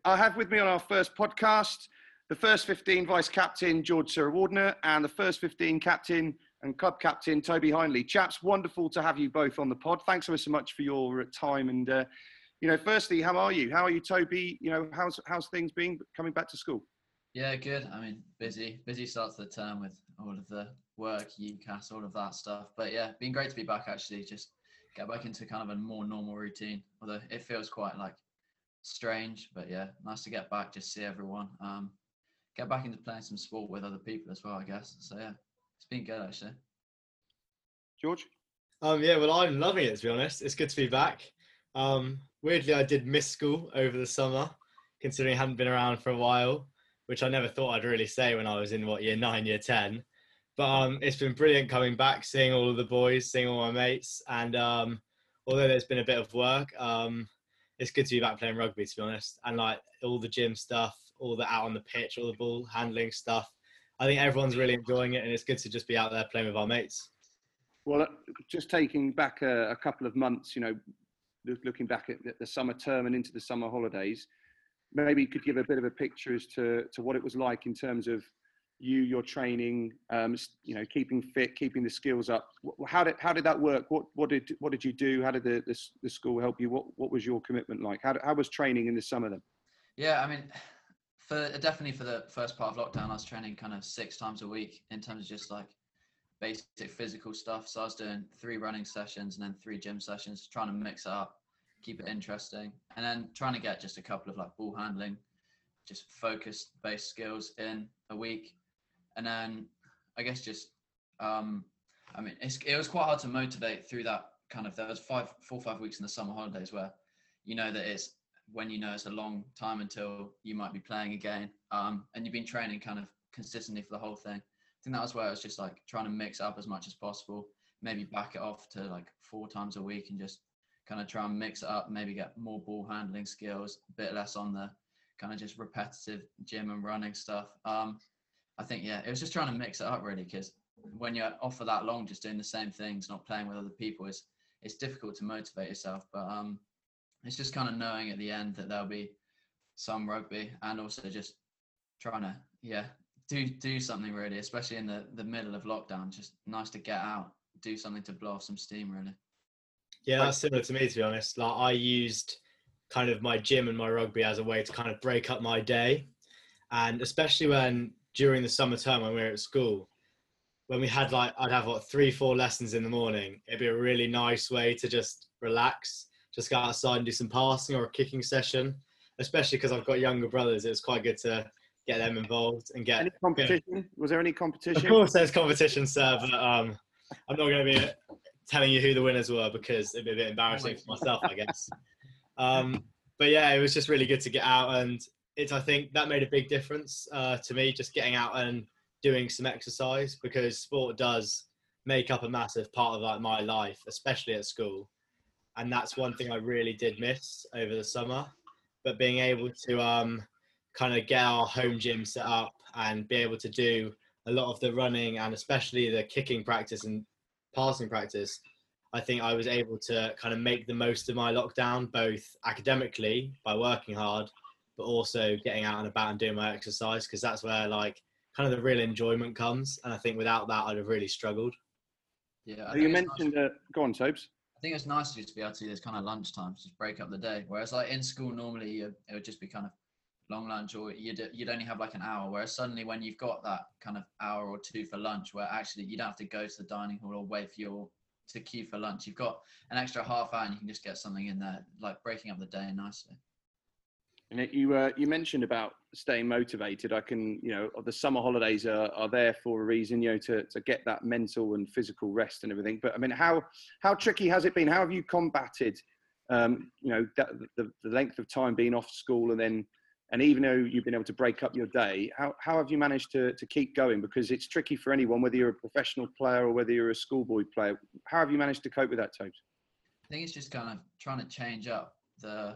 I have with me on our first podcast the first 15 vice captain George Wardner and the first 15 captain and club captain Toby Hindley. Chaps, wonderful to have you both on the pod. Thanks so much for your time. And firstly, how are you? How are you, Toby? How's things been coming back to school? Yeah, good. I mean, busy start to the term with all of the work, UCAS, all of that stuff. But yeah, been great to be back actually. Just get back into kind of a more normal routine. Although it feels quite like strange, but yeah, nice to get back, just see everyone. Get back into playing some sport with other people as well, I guess. So yeah, it's been good actually. George? Yeah, well, I'm loving it, to be honest. It's good to be back. Weirdly, I did miss school over the summer, considering I hadn't been around for a while, which I never thought I'd really say when I was in, year 9, year 10. But it's been brilliant coming back, seeing all of the boys, seeing all my mates. And although there's been a bit of work, it's good to be back playing rugby, to be honest. And like all the gym stuff, all the out on the pitch, all the ball handling stuff. I think everyone's really enjoying it, and it's good to just be out there playing with our mates. Well, just taking back a couple of months, looking back at the summer term and into the summer holidays, maybe you could give a bit of a picture as to what it was like in terms of your training, keeping fit, keeping the skills up. How did that work? What did you do? How did the school help you? What was your commitment like? How was training in the summer then? Yeah, I mean, definitely for the first part of lockdown, I was training kind of 6 times a week in terms of just like basic physical stuff. So I was doing 3 running sessions and then 3 gym sessions, trying to mix it up, keep it interesting, and then trying to get just a couple of like ball handling, just focused based skills in a week. And then I guess just, it was quite hard to motivate through that kind of, there was 4 or 5 weeks in the summer holidays where that it's when it's a long time until you might be playing again, and you've been training kind of consistently for the whole thing. I think that was where I was just like trying to mix up as much as possible, maybe back it off to like 4 times a week and just kind of try and mix it up, maybe get more ball handling skills, a bit less on the kind of just repetitive gym and running stuff. I think, yeah, it was just trying to mix it up really, because when you're off for that long, just doing the same things, not playing with other people, it's difficult to motivate yourself. But it's just kind of knowing at the end that there'll be some rugby, and also just trying to, do something really, especially in the middle of lockdown. Just nice to get out, do something to blow off some steam really. Yeah, that's similar to me, to be honest. Like I used kind of my gym and my rugby as a way to kind of break up my day. And especially when during the summer term when we were at school, when we had I'd have 3-4 lessons in the morning, it'd be a really nice way to just relax, just go outside and do some passing or a kicking session, especially because I've got younger brothers. It was quite good to get them involved and get... Any competition? Was there any competition? Of course there's competition, sir, but I'm not going to be telling you who the winners were because it'd be a bit embarrassing for myself, I guess. But yeah, it was just really good to get out, and I think that made a big difference to me, just getting out and doing some exercise, because sport does make up a massive part of like my life, especially at school. And that's one thing I really did miss over the summer. But being able to kind of get our home gym set up and be able to do a lot of the running and especially the kicking practice and passing practice, I think I was able to kind of make the most of my lockdown, both academically by working hard, but also getting out and about and doing my exercise, because that's where like kind of the real enjoyment comes. And I think without that, I'd have really struggled. Yeah. You mentioned, go on, Tobes. I think it's nice just to be able to do this kind of lunchtime, just break up the day. Whereas like in school, normally it would just be kind of long lunch, or you'd only have like an hour. Whereas suddenly when you've got that kind of hour or 2 for lunch, where actually you don't have to go to the dining hall or wait to queue for lunch. You've got an extra half hour and you can just get something in there, like breaking up the day nicely. And you mentioned about staying motivated. I can, the summer holidays are there for a reason, to get that mental and physical rest and everything. But I mean, how tricky has it been? How have you combated, the length of time being off school and even though you've been able to break up your day, how have you managed to keep going? Because it's tricky for anyone, whether you're a professional player or whether you're a schoolboy player. How have you managed to cope with that, Tobes? I think it's just kind of trying to change up the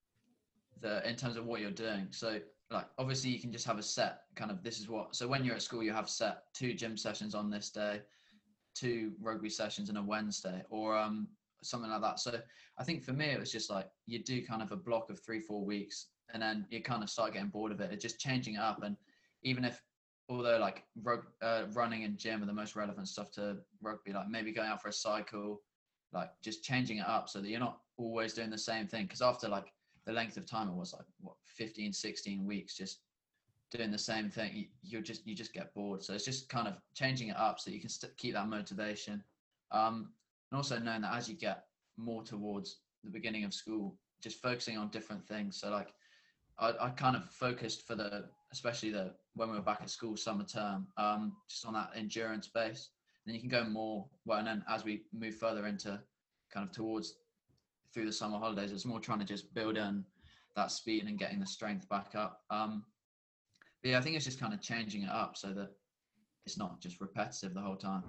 in terms of what you're doing. So like obviously you can just have a set kind of, so when you're at school you have set 2 gym sessions on this day, 2 rugby sessions on a Wednesday, or something like that. So I think for me it was just like you do kind of a block of 3-4 weeks and then you kind of start getting bored of it. It's just changing it up. And even if, although like running and gym are the most relevant stuff to rugby, like maybe going out for a cycle, like just changing it up so that you're not always doing the same thing. Because after like the length of time, it was like what 15, 16 weeks just doing the same thing, you just get bored. So it's just kind of changing it up so you can keep that motivation. And also knowing that as you get more towards the beginning of school, just focusing on different things. So like I kind of focused for especially when we were back at school summer term, just on that endurance base. Then you can go more well, and then as we move further into kind of towards through the summer holidays, it's more trying to just build in that speed and getting the strength back up. But yeah, I think it's just kind of changing it up so that it's not just repetitive the whole time.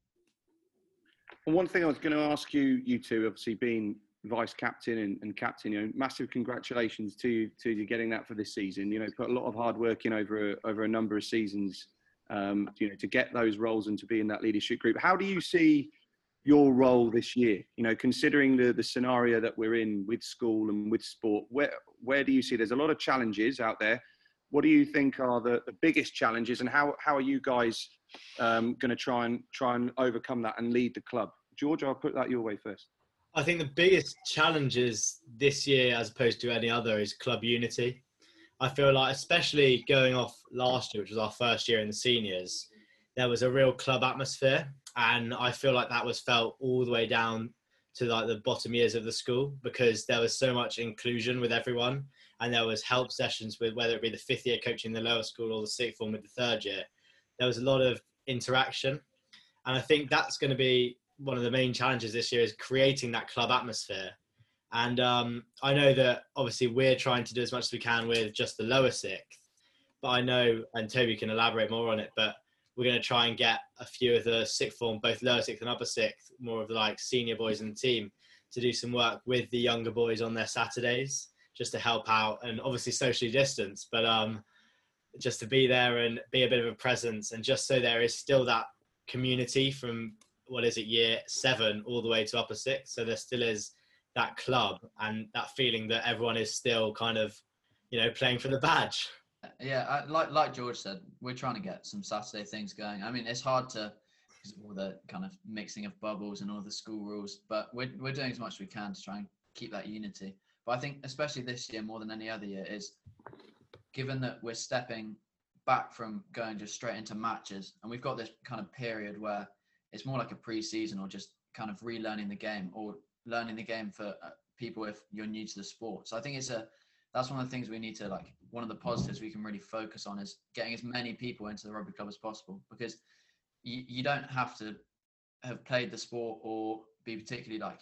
And one thing I was going to ask you two, obviously being vice captain and captain, massive congratulations to you getting that for this season. Put a lot of hard work in over a number of seasons, to get those roles and to be in that leadership group. How do you see your role this year? Considering the scenario that we're in with school and with sport, where do you see there's a lot of challenges out there? What do you think are the biggest challenges, and how are you guys going to try and overcome that and lead the club? George, I'll put that your way first. I think the biggest challenges this year, as opposed to any other, is club unity. I feel like, especially going off last year, which was our first year in the seniors, there was a real club atmosphere, and I feel like that was felt all the way down to like the bottom years of the school, because there was so much inclusion with everyone, and there was help sessions with whether it be the fifth year coaching the lower school or the sixth form with the third year. There was a lot of interaction, and I think that's going to be one of the main challenges this year, is creating that club atmosphere. And I know that obviously we're trying to do as much as we can with just the lower sixth, but I know, and Toby can elaborate more on it, but we're going to try and get a few of the sixth form, both lower sixth and upper sixth, more of the like senior boys in the team, to do some work with the younger boys on their Saturdays, just to help out, and obviously socially distance, but just to be there and be a bit of a presence, and just so there is still that community from, year 7 all the way to upper sixth. So there still is that club and that feeling that everyone is still kind of, playing for the badge. Yeah, like George said, we're trying to get some Saturday things going. I mean, it's hard because of all the kind of mixing of bubbles and all the school rules, but we're doing as much as we can to try and keep that unity. But I think especially this year, more than any other year, is given that we're stepping back from going just straight into matches, and we've got this kind of period where it's more like a pre-season, or just kind of relearning the game, or learning the game for people if you're new to the sport. So I think that's one of the things we need to, like, one of the positives we can really focus on is getting as many people into the rugby club as possible, because you don't have to have played the sport or be particularly like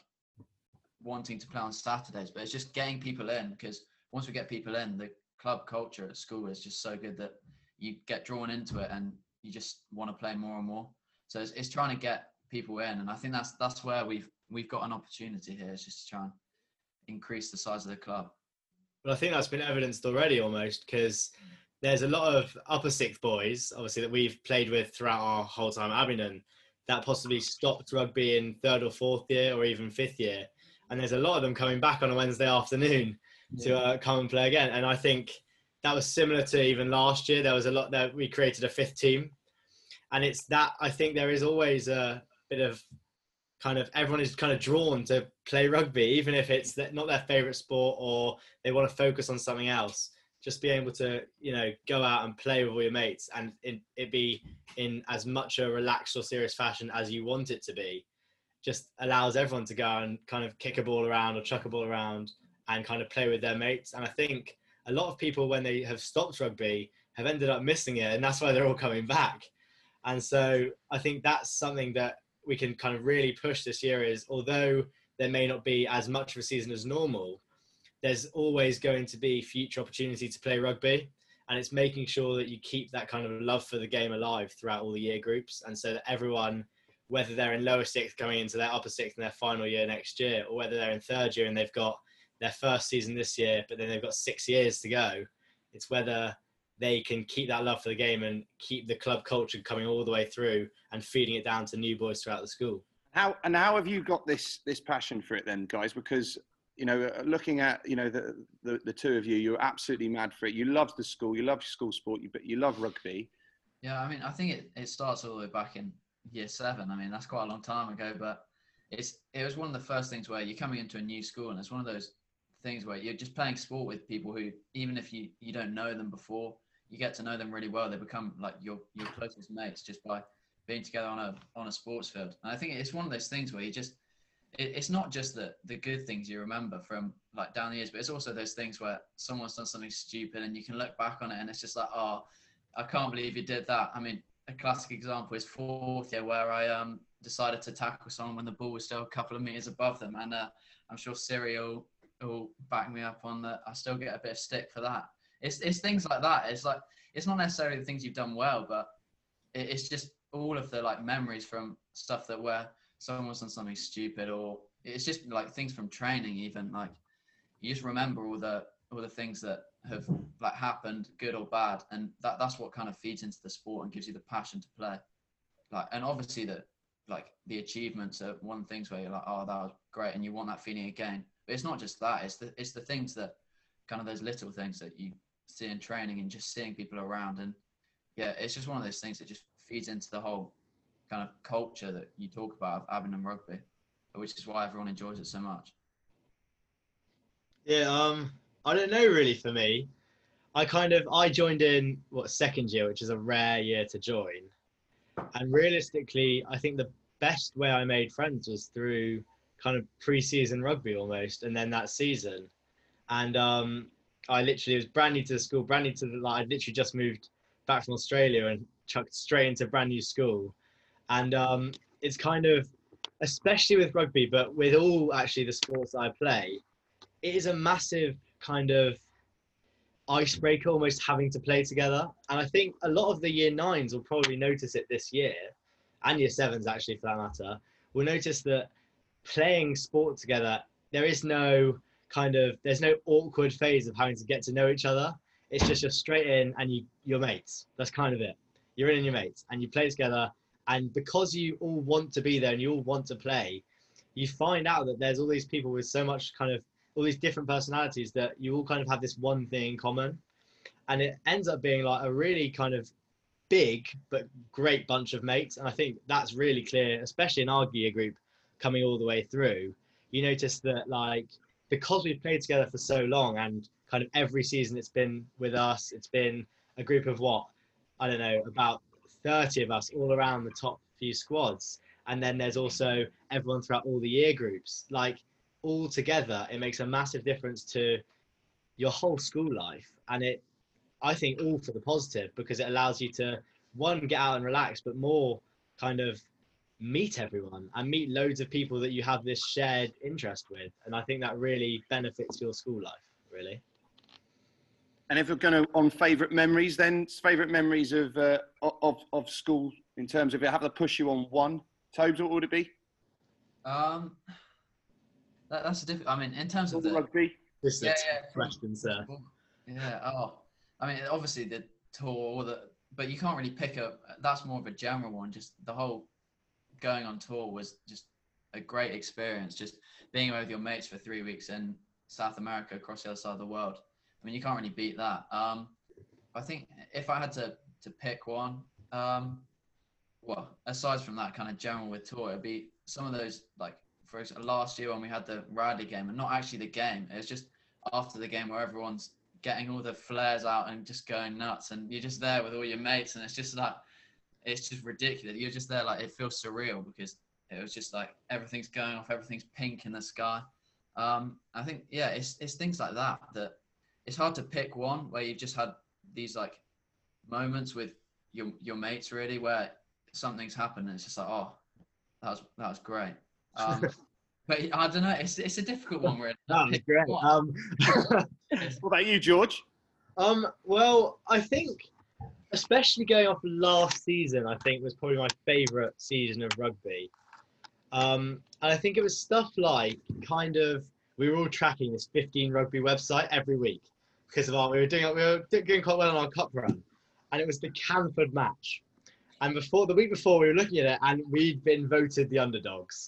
wanting to play on Saturdays, but it's just getting people in, because once we get people in, the club culture at school is just so good that you get drawn into it and you just want to play more and more. So it's trying to get people in, and I think that's where we've got an opportunity here, is just to try and increase the size of the club. Well, I think that's been evidenced already almost, because there's a lot of upper sixth boys, obviously, that we've played with throughout our whole time at Abingdon, that possibly stopped rugby in third or fourth year or even fifth year. And there's a lot of them coming back on a Wednesday afternoon to come and play again. And I think that was similar to even last year. There was a lot that we created a fifth team. And it's that, I think there is always a bit of kind of, everyone is kind of drawn to play rugby, even if it's not their favourite sport or they want to focus on something else. Just being able to, go out and play with all your mates, and it be in as much a relaxed or serious fashion as you want it to be, just allows everyone to go and kind of kick a ball around or chuck a ball around and kind of play with their mates. And I think a lot of people, when they have stopped rugby, have ended up missing it, and that's why they're all coming back. And so I think that's something that we can kind of really push this year, is although there may not be as much of a season as normal, there's always going to be future opportunity to play rugby. And it's making sure that you keep that kind of love for the game alive throughout all the year groups. And so that everyone, whether they're in lower sixth coming into their upper sixth in their final year next year, or whether they're in third year and they've got their first season this year, but then they've got 6 years to go, it's whether they can keep that love for the game and keep the club culture coming all the way through and feeding it down to new boys throughout the school. How have you got this passion for it then, guys? Because you know, looking at, you know, the two of you, you're absolutely mad for it. You love the school, you love school sport, but you love rugby. Yeah, I mean, I think it starts all the way back in year 7. I mean, that's quite a long time ago, but it was one of the first things where you're coming into a new school, and it's one of those things where you're just playing sport with people who, even if you don't know them before, you get to know them really well. They become like your closest mates just by being together on a sports field. And I think it's one of those things where you just, it's not just the good things you remember from like down the years, but it's also those things where someone's done something stupid and you can look back on it and it's just like, oh, I can't believe you did that. I mean, a classic example is 4th year where I decided to tackle someone when the ball was still a couple of meters above them, and I'm sure Siri will back me up on that. I still get a bit of stick for that. It's things like that. It's like, it's not necessarily the things you've done well, but it's just all of the like memories from stuff that where someone's done something stupid, or it's just like things from training, even like you just remember all the things that have like happened, good or bad, and that's what kind of feeds into the sport and gives you the passion to play. Like, and obviously the achievements are one of the things where you're like, oh, that was great, and you want that feeling again. But it's not just that; it's the things that kind of those little things that you see in training and just seeing people around, and yeah, it's just one of those things that just feeds into the whole kind of culture that you talk about of Abingdon rugby, which is why everyone enjoys it so much. Yeah, I don't know really for me. I joined in second year, which is a rare year to join. And realistically, I think the best way I made friends was through kind of pre-season rugby almost, and then that season. And I literally was brand new to the school, brand new to I'd literally just moved back from Australia and chucked straight into a brand new school. And it's kind of, especially with rugby, but with all actually the sports I play, it is a massive kind of icebreaker, almost having to play together. And I think a lot of the year 9s will probably notice it this year, and year 7s actually for that matter, will notice that playing sport together, there's no awkward phase of having to get to know each other. It's just you're straight in and you're mates. That's kind of it. You're in and you're mates and you play together. And because you all want to be there and you all want to play, you find out that there's all these people with so much kind of all these different personalities that you all kind of have this one thing in common. And it ends up being like a really kind of big but great bunch of mates. And I think that's really clear, especially in our gear group coming all the way through. You notice that like, because we've played together for so long and kind of every season it's been with us, it's been a group of about 30 of us all around the top few squads. And then there's also everyone throughout all the year groups. Like all together, it makes a massive difference to your whole school life. And I think all for the positive, because it allows you to, one, get out and relax, but more kind of meet everyone and meet loads of people that you have this shared interest with. And I think that really benefits your school life, really. And if we're going to on favourite memories, then favourite memories of school in terms of it, have to push you on one. Tobes, what would it be? That's a different. I mean, in terms of the rugby. This is a question, sir. Yeah. Oh, I mean, obviously the tour, but you can't really pick up. That's more of a general one. Just the whole going on tour was just a great experience. Just being away with your mates for 3 weeks in South America, across the other side of the world. I mean, you can't really beat that. I think if I had to pick one, well, aside from that kind of general with tour, it'd be some of those, like, for example, last year when we had the Radley game, and not actually the game, it was just after the game where everyone's getting all the flares out and just going nuts, and you're just there with all your mates, and it's just like, it's just ridiculous. You're just there, like, it feels surreal because it was just like everything's going off, everything's pink in the sky. I think, yeah, it's things like that it's hard to pick one where you've just had these like moments with your mates really where something's happened and it's just like, oh, that was great. But I don't know, it's a difficult one really. That was great. What about you, George? Well, I think especially going off last season, I think was probably my favourite season of rugby. And I think it was stuff like we were all tracking this 15 Rugby website every week because of we were doing quite well on our cup run, and it was the Canford match. And the week before we were looking at it, and we'd been voted the underdogs.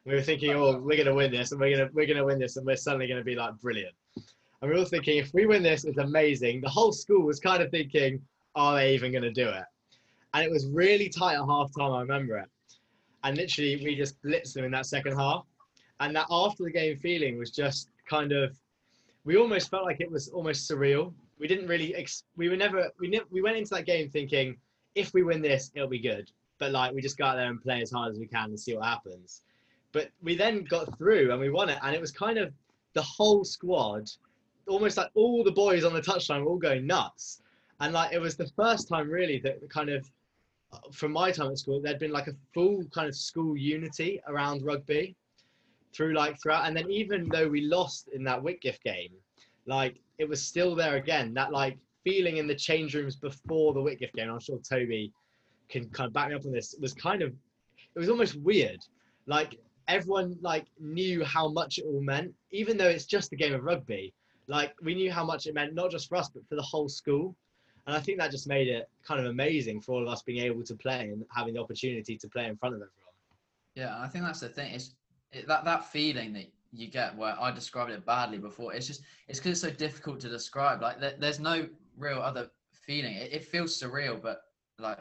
We were thinking, oh, we're going to win this, and we're going to win this, and we're suddenly going to be like brilliant. And we were all thinking, if we win this, it's amazing. The whole school was kind of thinking, are they even going to do it? And it was really tight at half-time, I remember it. And literally, we just blitzed them in that second half. And that after the game feeling was just kind of, we almost felt like it was almost surreal. We didn't really, we went into that game thinking, if we win this, it'll be good. But like, we just go out there and play as hard as we can and see what happens. But we then got through and we won it. And it was kind of the whole squad, almost like all the boys on the touchline were all going nuts. And like, it was the first time really that kind of, from my time at school, there'd been like a full kind of school unity around rugby throughout. And then even though we lost in that Whitgift game, like it was still there again, that like feeling in the change rooms before the Whitgift game. I'm sure Toby can kind of back me up on this. It was kind of, it was almost weird. Like everyone like knew how much it all meant, even though it's just a game of rugby. Like we knew how much it meant, not just for us, but for the whole school. And I think that just made it kind of amazing for all of us being able to play and having the opportunity to play in front of everyone. Yeah, I think that's the thing. That feeling that you get, where I described it badly before, it's because it's so difficult to describe. Like there's no real other feeling. It feels surreal, but like,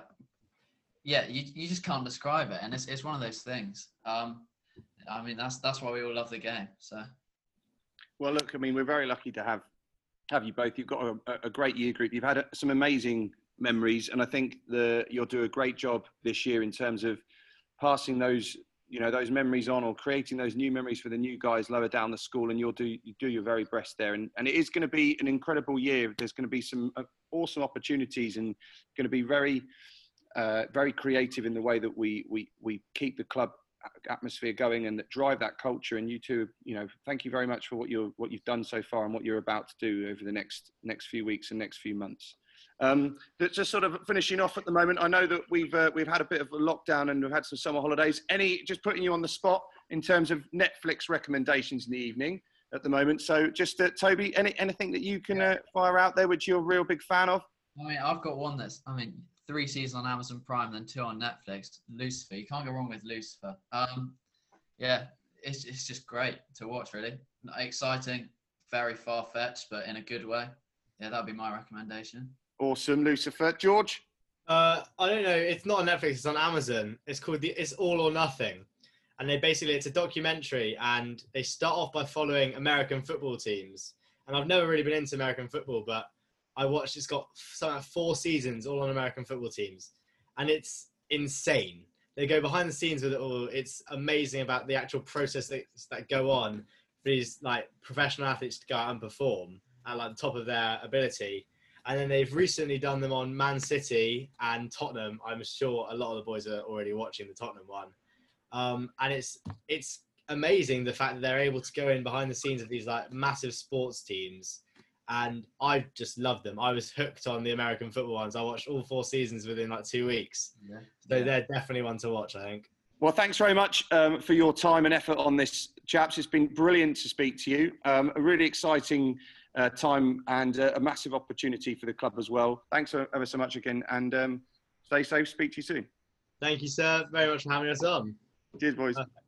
yeah, you just can't describe it. And it's one of those things. I mean, that's why we all love the game. So. Well, look, I mean, we're very lucky to have you both. You've got a great year group. You've had some amazing memories, and I think you'll do a great job this year in terms of passing those, those memories on, or creating those new memories for the new guys lower down the school. And you do your very best there. And it is going to be an incredible year. There's going to be some awesome opportunities, and going to be very, very creative in the way that we keep the club atmosphere going and that drive that culture. And you two, thank you very much for what you've done so far and what you're about to do over the next few weeks and next few months. Just sort of finishing off at the moment, I know that we've had a bit of a lockdown and we've had some summer holidays. Just putting you on the spot in terms of Netflix recommendations in the evening at the moment. So just Toby, anything that you can fire out there which you're a real big fan of? I mean, I've got one 3 seasons on Amazon Prime, then 2 on Netflix. Lucifer, you can't go wrong with Lucifer. Yeah, it's just great to watch, really. Exciting, very far-fetched, but in a good way. Yeah, that'd be my recommendation. Awesome, Lucifer. George? I don't know. It's not on Netflix. It's on Amazon. It's called It's All or Nothing, and it's a documentary, and they start off by following American football teams. And I've never really been into American football, but I watched, it's got something like 4 seasons all on American football teams. And it's insane. They go behind the scenes with it all. It's amazing about the actual process that go on for these like professional athletes to go out and perform at like the top of their ability. And then they've recently done them on Man City and Tottenham. I'm sure a lot of the boys are already watching the Tottenham one. And it's amazing the fact that they're able to go in behind the scenes of these like massive sports teams. And I just loved them. I was hooked on the American football ones. I watched all 4 seasons within like 2 weeks. Yeah. So they're definitely one to watch, I think. Well, thanks very much for your time and effort on this, chaps. It's been brilliant to speak to you. A really exciting time and a massive opportunity for the club as well. Thanks ever so much again, and stay safe. Speak to you soon. Thank you, sir, very much for having us on. Cheers, boys.